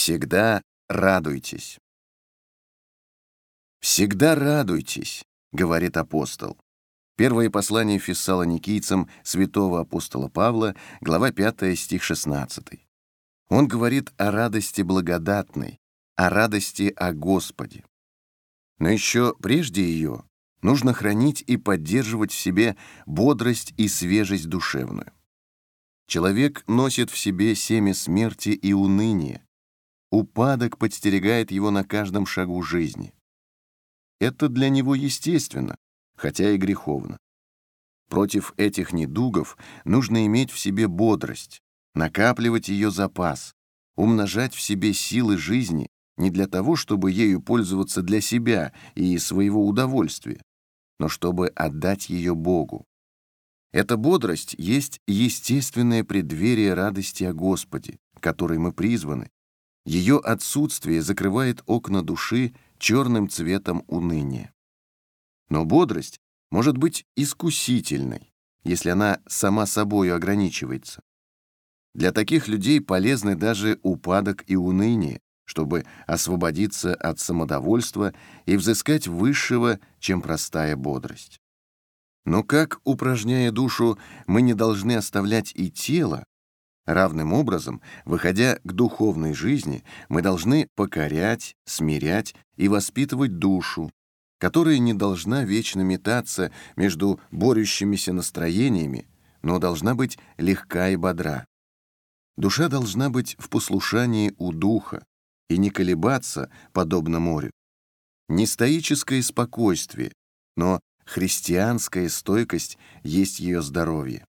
Всегда радуйтесь. «Всегда радуйтесь», — говорит апостол. Первое послание фессалоникийцам святого апостола Павла, глава 5, стих 16. Он говорит о радости благодатной, о радости о Господе. Но еще прежде ее нужно хранить и поддерживать в себе бодрость и свежесть душевную. Человек носит в себе семя смерти и уныния. Упадок подстерегает его на каждом шагу жизни. Это для него естественно, хотя и греховно. Против этих недугов нужно иметь в себе бодрость, накапливать ее запас, умножать в себе силы жизни не для того, чтобы ею пользоваться для себя и своего удовольствия, но чтобы отдать ее Богу. Эта бодрость есть естественное преддверие радости о Господе, к которой мы призваны. Ее отсутствие закрывает окна души черным цветом уныния. Но бодрость может быть искусительной, если она сама собою ограничивается. Для таких людей полезны даже упадок и уныние, чтобы освободиться от самодовольства и взыскать высшего, чем простая бодрость. Но как, упражняя душу, мы не должны оставлять и тело, равным образом, выходя к духовной жизни, мы должны покорять, смирять и воспитывать душу, которая не должна вечно метаться между борющимися настроениями, но должна быть легка и бодра. Душа должна быть в послушании у духа и не колебаться, подобно морю. Не стоическое спокойствие, но христианская стойкость есть ее здоровье.